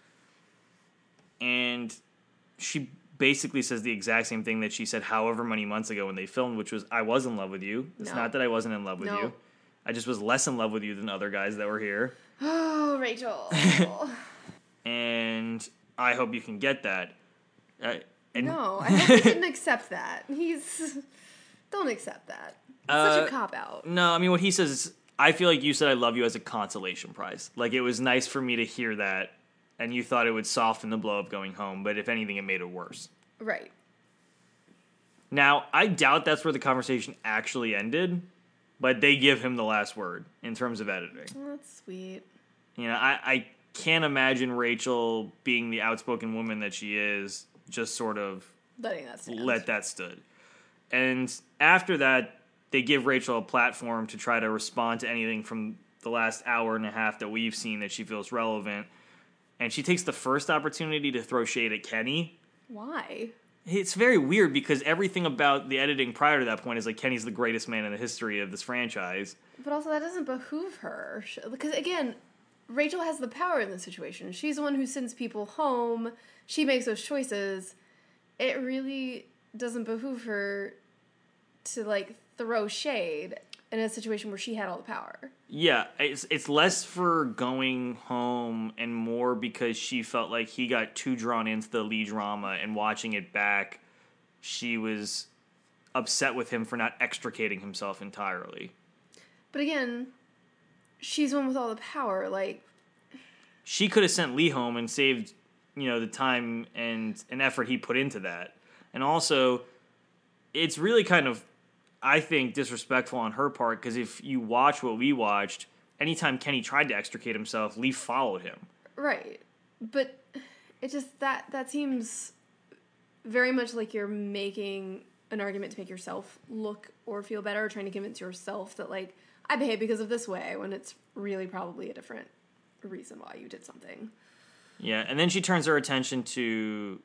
And she basically says the exact same thing that she said however many months ago when they filmed, which was, I was in love with you. It's no. not that I wasn't in love with no. you. I just was less in love with you than other guys that were here. Oh, Rachel. And I hope you can get that. Uh, and no, I hope he didn't accept that. He's... Don't accept that. It's uh, such a cop-out. No, I mean, what he says is, I feel like you said I love you as a consolation prize. Like, it was nice for me to hear that, and you thought it would soften the blow of going home, but if anything, it made it worse. Right. Now, I doubt that's where the conversation actually ended, but they give him the last word in terms of editing. Oh, that's sweet. You know, I, I can't imagine Rachel being the outspoken woman that she is, just sort of letting that stand. let that stood. And after that, they give Rachel a platform to try to respond to anything from the last hour and a half that we've seen that she feels relevant. And she takes the first opportunity to throw shade at Kenny. Why? It's very weird because everything about the editing prior to that point is like Kenny's the greatest man in the history of this franchise. But also that doesn't behoove her. Because again, Rachel has the power in this situation. She's the one who sends people home. She makes those choices. It really doesn't behoove her to like throw shade in a situation where she had all the power. Yeah, it's it's less for going home and more because she felt like he got too drawn into the Lee drama, and watching it back, she was upset with him for not extricating himself entirely. But again, she's one with all the power. Like, she could have sent Lee home and saved, you know, the time and an effort he put into that. And also, it's really kind of, I think, disrespectful on her part, because if you watch what we watched, anytime Kenny tried to extricate himself, Lee followed him. Right. But it just, that, that seems very much like you're making an argument to make yourself look or feel better, or trying to convince yourself that, like, I behave because of this way, when it's really probably a different reason why you did something. Yeah, and then she turns her attention to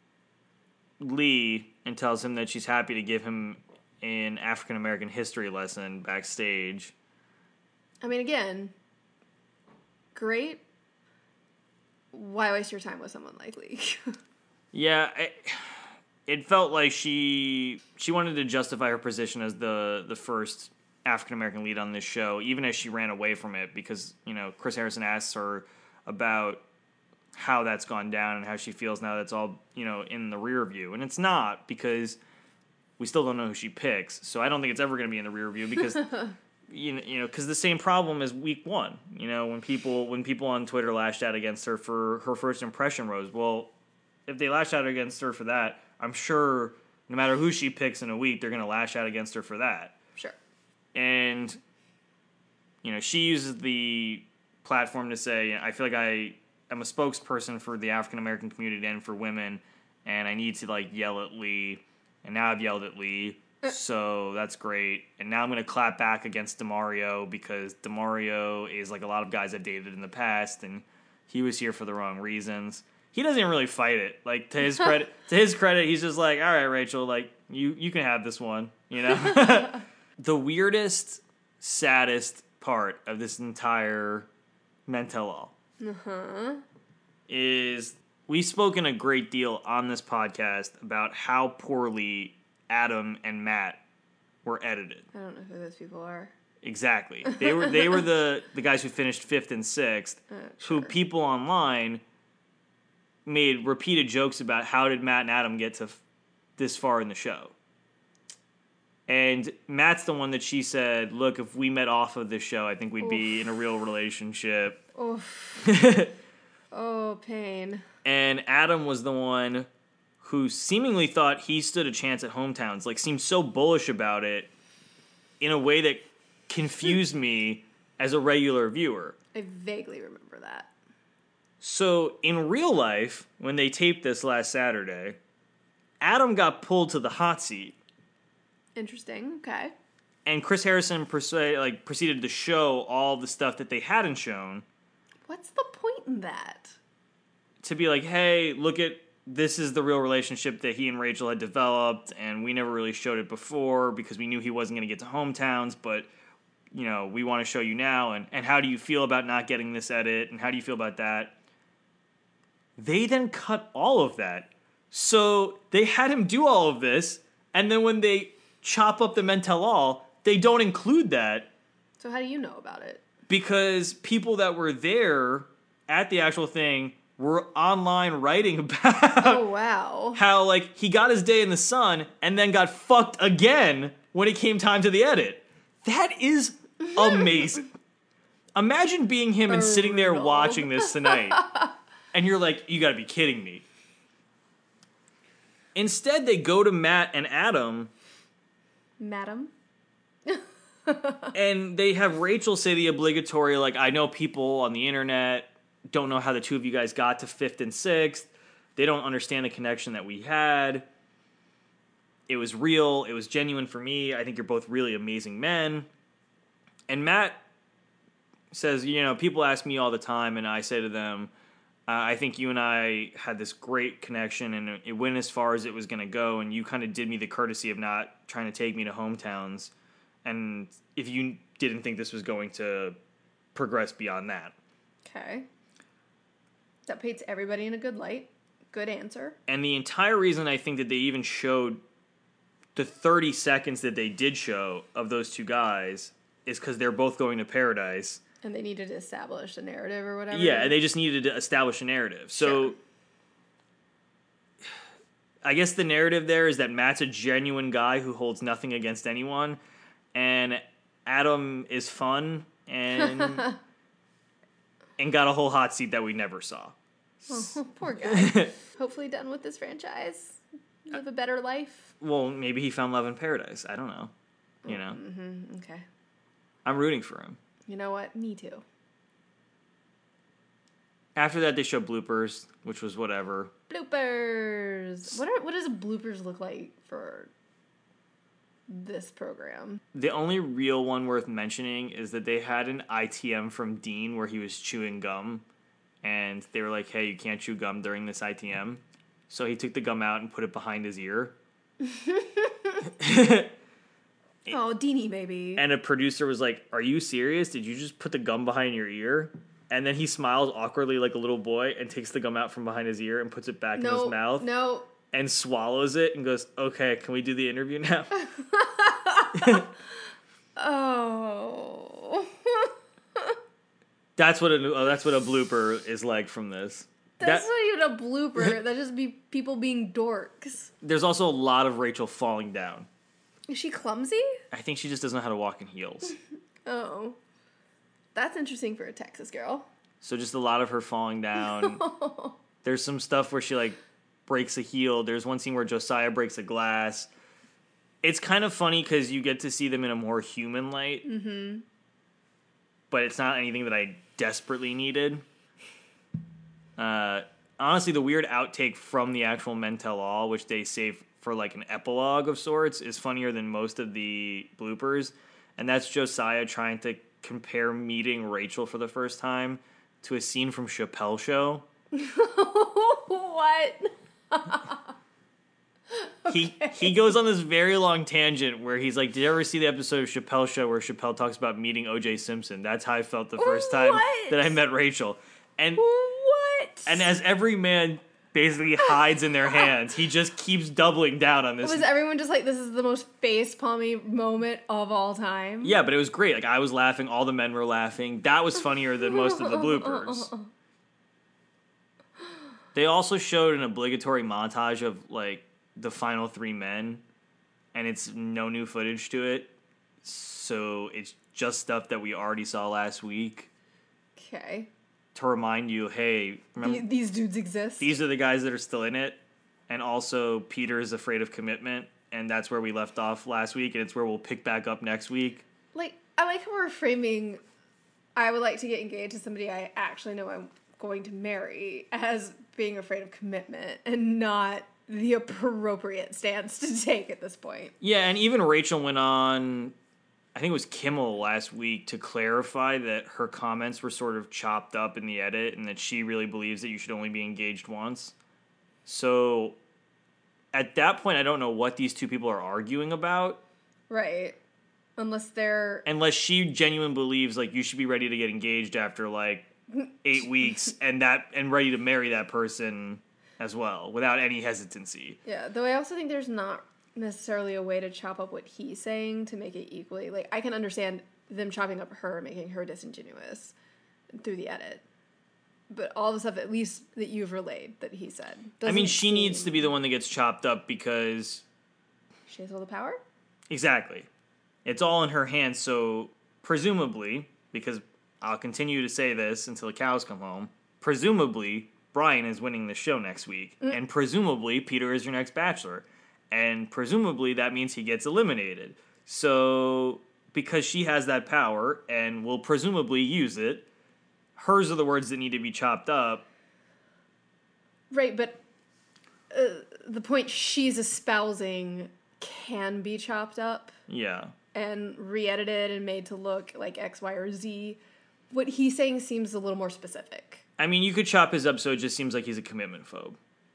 Lee and tells him that she's happy to give him an African-American history lesson backstage. I mean, again, great. Why waste your time with someone like Lee? Yeah, it, it felt like she she wanted to justify her position as the, the first African-American lead on this show, even as she ran away from it, because, you know, Chris Harrison asks her about how that's gone down and how she feels now that's all, you know, in the rear view. And it's not, because we still don't know who she picks. So I don't think it's ever going to be in the rear view, because you know, you know, because the same problem as week one. You know, when people when people on Twitter lashed out against her for her first impression rose. Well, if they lash out against her for that, I'm sure no matter who she picks in a week, they're going to lash out against her for that. Sure. And you know, she uses the platform to say, I feel like I am a spokesperson for the African American community and for women, and I need to like yell at Lee. And now I've yelled at Lee, so that's great. And now I'm going to clap back against DeMario, because DeMario is like a lot of guys I've dated in the past, and he was here for the wrong reasons. He doesn't even really fight it. Like, to his credit, to his credit, he's just like, all right, Rachel, like, you, you can have this one, you know? The weirdest, saddest part of this entire Men Tell All uh-huh. is we've spoken a great deal on this podcast about how poorly Adam and Matt were edited. I don't know who those people are. Exactly. They were they were the, the guys who finished fifth and sixth, uh, sure. who people online made repeated jokes about how did Matt and Adam get to f- this far in the show. And Matt's the one that she said, look, if we met off of this show, I think we'd Oof. be in a real relationship. Oof. Oh, pain. And Adam was the one who seemingly thought he stood a chance at Hometowns, like seemed so bullish about it in a way that confused me as a regular viewer. I vaguely remember that. So in real life, when they taped this last Saturday, Adam got pulled to the hot seat. Interesting. Okay. And Chris Harrison persu- like proceeded to show all the stuff that they hadn't shown. What's the point in that? To be like, hey, look at this is the real relationship that he and Rachel had developed, and we never really showed it before because we knew he wasn't going to get to Hometowns, but you know, we want to show you now. And, and how do you feel about not getting this edit? And how do you feel about that? They then cut all of that. So they had him do all of this, and then when they chop up the Men Tell All, they don't include that. So how do you know about it? Because people that were there at the actual thing were online writing about oh, wow. how, like, he got his day in the sun and then got fucked again when it came time to the edit. That is amazing. Imagine being him and sitting there watching this tonight. And you're like, you gotta be kidding me. Instead, they go to Matt and Adam. Madam? And they have Rachel say the obligatory, like, I know people on the internet don't know how the two of you guys got to fifth and sixth. They don't understand the connection that we had. It was real. It was genuine for me. I think you're both really amazing men. And Matt says, you know, people ask me all the time, and I say to them, uh, I think you and I had this great connection, and it went as far as it was going to go, and you kind of did me the courtesy of not trying to take me to Hometowns. And if you didn't think this was going to progress beyond that. Okay. That paints everybody in a good light. Good answer. And the entire reason I think that they even showed the thirty seconds that they did show of those two guys is because they're both going to Paradise. And they needed to establish a narrative or whatever. Yeah, and they just needed to establish a narrative. So, sure. I guess the narrative there is that Matt's a genuine guy who holds nothing against anyone, and Adam is fun and and got a whole hot seat that we never saw. Oh, poor guy. Hopefully done with this franchise. Live a better life. Well, maybe he found love in paradise. I don't know. You know? Mm-hmm. Okay. I'm rooting for him. You know what? Me too. After that, they show bloopers, which was whatever. Bloopers! What are what does bloopers look like for this program? The only real one worth mentioning is that they had an I T M from Dean where he was chewing gum. And they were like, hey, you can't chew gum during this I T M. So he took the gum out and put it behind his ear. Oh, Deanie, baby. And a producer was like, are you serious? Did you just put the gum behind your ear? And then he smiles awkwardly like a little boy and takes the gum out from behind his ear and puts it back no, in his mouth. No. And swallows it and goes, okay, can we do the interview now? Oh. That's what a, that's what a blooper is like from this. That's that, not even a blooper. That'd just be people being dorks. There's also a lot of Rachel falling down. Is she clumsy? I think she just doesn't know how to walk in heels. Oh. That's interesting for a Texas girl. So just a lot of her falling down. There's some stuff where she, like, breaks a heel. There's one scene where Josiah breaks a glass. It's kind of funny because you get to see them in a more human light. Mm-hmm. But it's not anything that I desperately needed. Uh, honestly, the weird outtake from the actual Men Tell All, which they save for like an epilogue of sorts, is funnier than most of the bloopers. And that's Josiah trying to compare meeting Rachel for the first time to a scene from Chappelle Show. What? He okay. he goes on this very long tangent where he's like, did you ever see the episode of Chappelle Show where Chappelle talks about meeting O J Simpson? That's how I felt the first time what? that I met Rachel. And what? And as every man basically hides in their hands, he just keeps doubling down on this. Was everyone just like, this is the most face-palmy moment of all time? Yeah, but it was great. Like, I was laughing, all the men were laughing. That was funnier than most of the bloopers. They also showed an obligatory montage of, like, the final three men, and it's no new footage to it. So it's just stuff that we already saw last week. Okay. To remind you, hey, remember, The, these dudes exist. these are the guys that are still in it. And also, Peter is afraid of commitment, and that's where we left off last week, and it's where we'll pick back up next week. Like, I like how we're framing, I would like to get engaged to somebody I actually know I'm going to marry as being afraid of commitment and not the appropriate stance to take at this point. Yeah, and even Rachel went on, I think it was Kimmel last week, to clarify that her comments were sort of chopped up in the edit and that she really believes that you should only be engaged once. So at that point, I don't know what these two people are arguing about. Right. Unless they're... Unless she genuinely believes, like, you should be ready to get engaged after, like, eight weeks and that and ready to marry that person as well, without any hesitancy. Yeah, though I also think there's not necessarily a way to chop up what he's saying to make it equally... Like, I can understand them chopping up her, making her disingenuous through the edit. But all the stuff, at least, that you've relayed, that he said. I mean, she seem... needs to be the one that gets chopped up because... She has all the power? Exactly. It's all in her hands, so presumably, because I'll continue to say this until the cows come home, presumably, Brian is winning the show next week. Mm. And presumably, Peter is your next bachelor. And presumably, that means he gets eliminated. So, because she has that power and will presumably use it, hers are the words that need to be chopped up. Right, but uh, the point she's espousing can be chopped up. Yeah. And re-edited and made to look like X, Y, or Z. What he's saying seems a little more specific. I mean, you could chop his up so it just seems like he's a commitment phobe.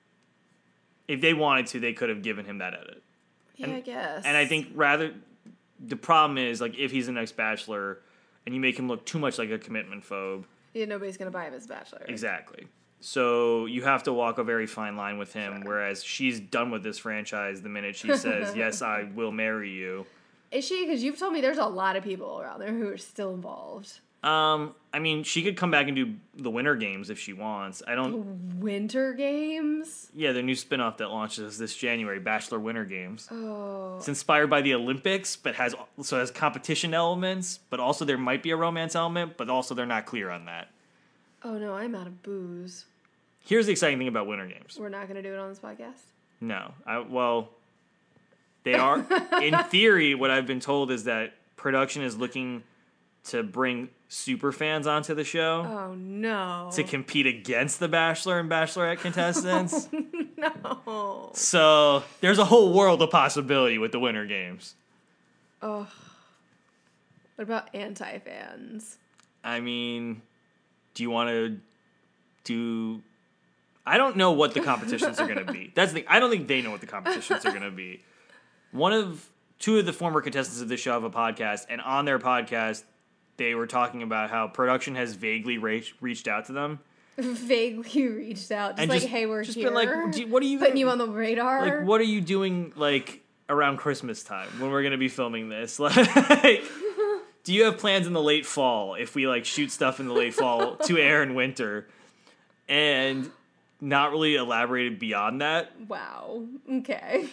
If they wanted to, they could have given him that edit. Yeah, and, I guess. And I think rather... The problem is, like, if he's the next bachelor and you make him look too much like a commitment phobe... Yeah, nobody's going to buy him as bachelor. Exactly. So you have to walk a very fine line with him, Sure. whereas she's done with this franchise the minute she says, yes, I will marry you. Is she? Because you've told me there's a lot of people around there who are still involved. Um, I mean, she could come back and do the Winter Games if she wants. I don't... Winter Games? Yeah, the new spinoff that launches this January, Bachelor Winter Games. Oh. It's inspired by the Olympics, but has so has competition elements, but also there might be a romance element, but also they're not clear on that. Oh no, I'm out of booze. Here's the exciting thing about Winter Games. We're not going to do it on this podcast? No. I, well, they are... in theory, what I've been told is that production is looking to bring super fans onto the show. Oh, no. To compete against the Bachelor and Bachelorette contestants. No. So, there's a whole world of possibility with the Winter Games. Oh. What about anti-fans? I mean, do you want to do... I don't know what the competitions are going to be. That's the. I don't think they know what the competitions are going to be. One of... Two of the former contestants of this show have a podcast, and on their podcast, they were talking about how production has vaguely reached, reached out to them. Vaguely reached out. Just and like, just, hey, we're just here. Been like, do, what are you... Putting you on the radar? Like, what are you doing, like, around Christmas time when we're going to be filming this? Like, do you have plans in the late fall if we, like, shoot stuff in the late fall to air in winter? And not really elaborated beyond that. Wow. Okay.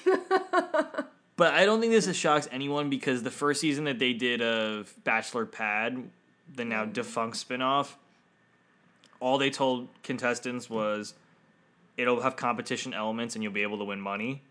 But I don't think this shocks anyone because the first season that they did of Bachelor Pad, the now defunct spinoff, all they told contestants was it'll have competition elements and you'll be able to win money.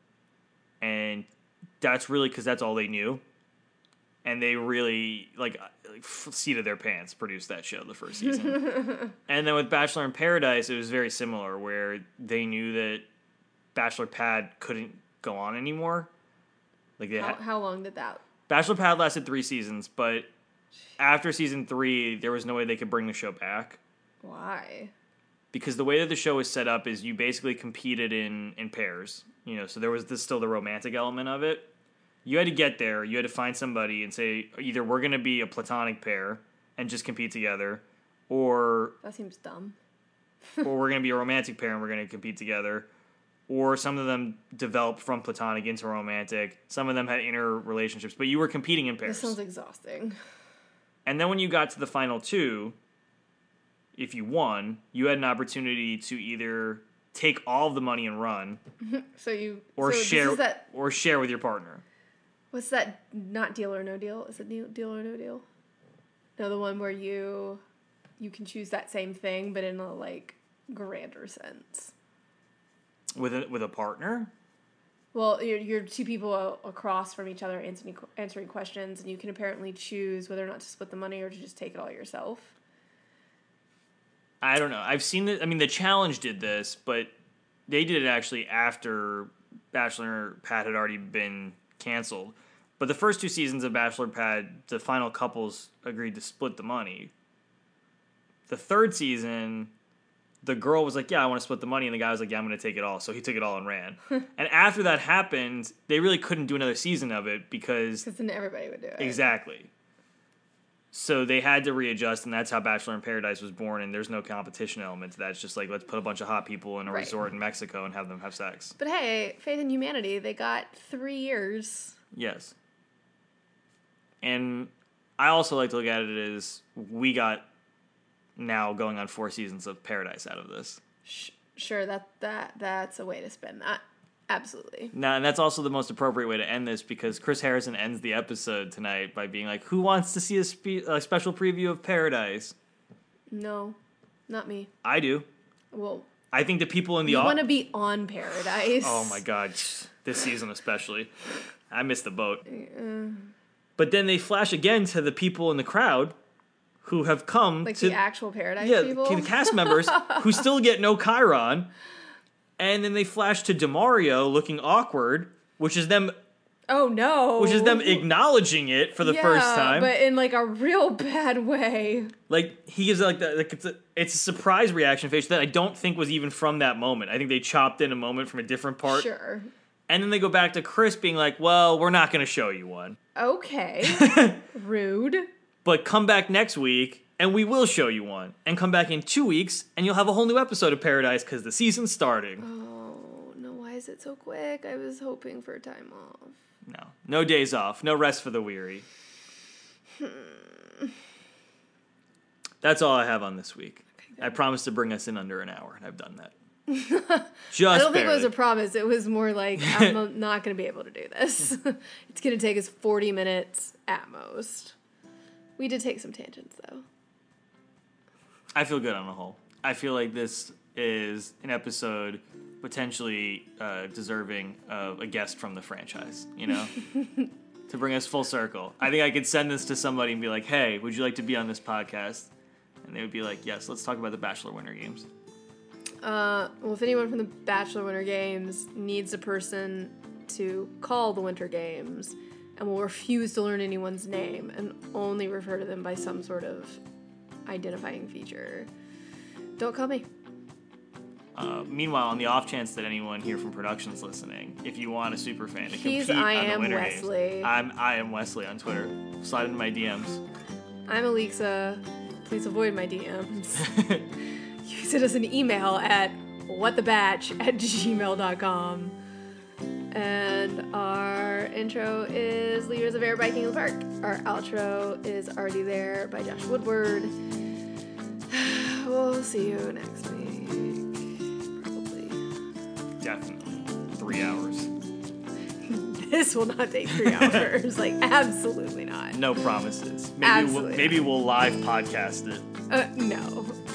And that's really because that's all they knew. And they really, like, like seat of their pants produced that show the first season. And then with Bachelor in Paradise, it was very similar, where they knew that Bachelor Pad couldn't go on anymore. Like they how, had, how long did that? Bachelor Pad lasted three seasons, but after season three, there was no way they could bring the show back. Why? Because the way that the show is set up is you basically competed in, in pairs. You know, so there was this, still the romantic element of it. You had to get there. You had to find somebody and say, either we're going to be a platonic pair and just compete together, or... That seems dumb. or we're going to be a romantic pair and we're going to compete together. Or some of them developed from platonic into romantic. Some of them had inner relationships, but you were competing in pairs. This sounds exhausting. And then when you got to the final two, if you won, you had an opportunity to either take all of the money and run, so you or so share this is that, or share with your partner. What's that? Not Deal or No Deal? Is it Deal or No Deal? No, the one where you you can choose that same thing, but in a like grander sense. With a with a partner. Well, you're, you're two people across from each other answering answering questions, and you can apparently choose whether or not to split the money or to just take it all yourself. I don't know. I've seen it. I mean, The Challenge did this, but they did it actually after Bachelor Pad had already been canceled. But the first two seasons of Bachelor Pad, the final couples agreed to split the money. The third season, the girl was like, yeah, I want to split the money. And the guy was like, yeah, I'm going to take it all. So he took it all and ran. And after that happened, they really couldn't do another season of it because... Because then everybody would do it. Exactly. So they had to readjust, and that's how Bachelor in Paradise was born, and there's no competition element to that. It's just like, let's put a bunch of hot people in a right. resort in Mexico and have them have sex. But hey, Faith in Humanity, they got three years. Yes. And I also like to look at it as we got now going on four seasons of Paradise out of this. Sure, that that that's a way to spin that. Absolutely. Now, and that's also the most appropriate way to end this because Chris Harrison ends the episode tonight by being like, who wants to see a, spe- a special preview of Paradise? No, not me. I do. Well, I think the people in the... You au- want to be on Paradise. Oh my God. This season especially. I missed the boat. Uh, but then they flash again to the people in the crowd who have come like to... the actual Paradise yeah, people? the cast members who still get no Chiron. And then they flash to DeMario looking awkward, which is them... Oh, no. Which is them acknowledging it for the yeah, first time. but in, like, a real bad way. Like, he gives, like, the, like it's, a, it's a surprise reaction face that I don't think was even from that moment. I think they chopped in a moment from a different part. Sure. And then they go back to Chris being like, well, we're not going to show you one. Okay. Rude. But come back next week, and we will show you one. And come back in two weeks, and you'll have a whole new episode of Paradise because the season's starting. Oh, no, why is it so quick? I was hoping for time off. No. No days off. No rest for the weary. Hmm. That's all I have on this week. Okay, I promised to bring us in under an hour, and I've done that. Just I don't barely. think it was a promise. It was more like, I'm not going to be able to do this. It's going to take us forty minutes at most. We did take some tangents, though. I feel good on the whole. I feel like this is an episode potentially uh, deserving of a guest from the franchise, you know? To bring us full circle. I think I could send this to somebody and be like, hey, would you like to be on this podcast? And they would be like, yes, let's talk about the Bachelor Winter Games. Uh, well, if anyone from the Bachelor Winter Games needs a person to call the Winter Games and will refuse to learn anyone's name and only refer to them by some sort of identifying feature, don't call me. Uh, meanwhile, on the off chance that anyone here from production's listening, if you want a super fan to He's compete I on the am Winter Wesley. Games, I'm I am Wesley on Twitter. Slide into my D Ms. I'm Alexa. Please avoid my D Ms. You can send us an email at whatthebatch at gmail dot com. And our intro is Leaders of Air by King of the Park. Our outro is Already There by Josh Woodward. We'll see you next week. Probably. Definitely. Three hours. This will not take three hours. Like, absolutely not. No promises. Maybe Absolutely we'll, maybe we'll live podcast it. Uh, no.